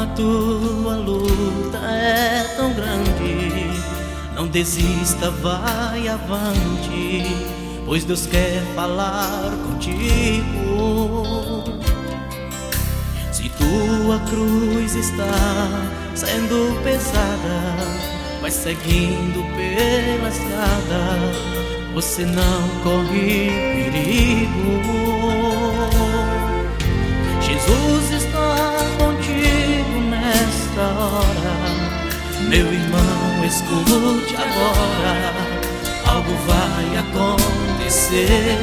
A tua luta é tão grande, não desista, vai avante, pois Deus quer falar contigo. Se tua cruz está sendo pesada, vai seguindo pela estrada, você não corre perigo. Jesus está contigo nesta hora, meu irmão, escute agora, algo vai acontecer.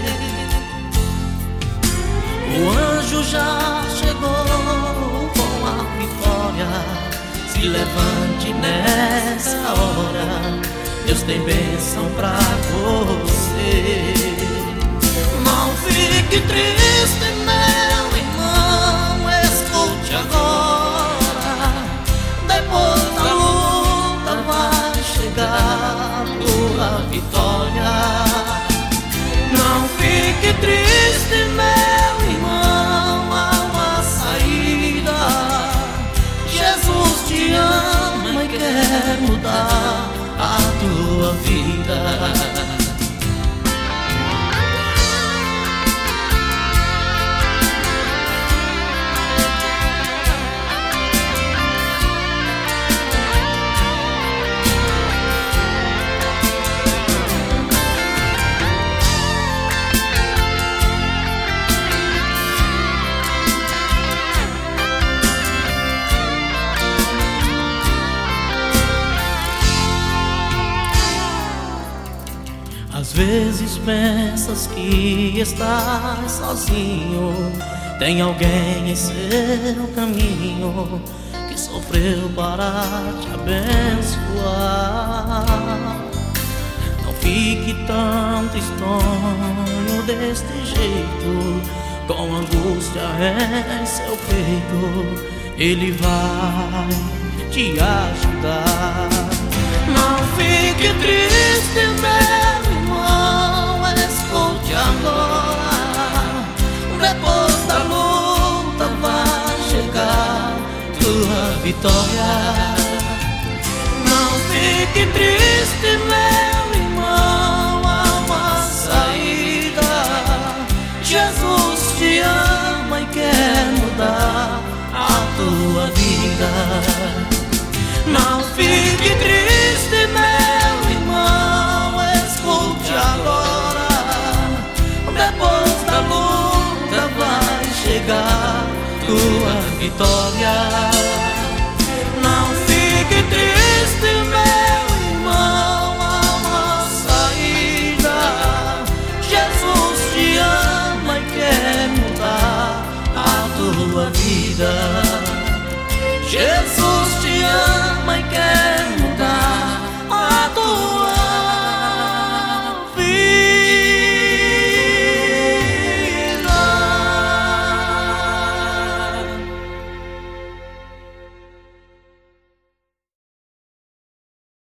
O anjo já chegou com a vitória, se levante nessa hora, Deus tem bênção pra você. Não fique triste, meu irmão, escute agora, depois da luta vai chegar tua vitória. Não fique triste, meu irmão, há uma saída. Jesus te ama e quer mudar a tua vida. Às vezes pensas que estás sozinho, tem alguém em seu caminho que sofreu para te abençoar. Não fique tão tristonho deste jeito, com angústia em seu peito, Ele vai te ajudar. Não fique triste, meu irmão, escute agora, depois da luta vai chegar tua vitória. Não fique triste, meu irmão, há uma saída. Jesus te ama e quer mudar a tua vida. Não fique triste, meu irmão, escute agora, depois da luta vai chegar tua vitória. Não fique triste, meu irmão, há uma saída. Jesus te ama e quer mudar a tua vida. Jesus te ama e quer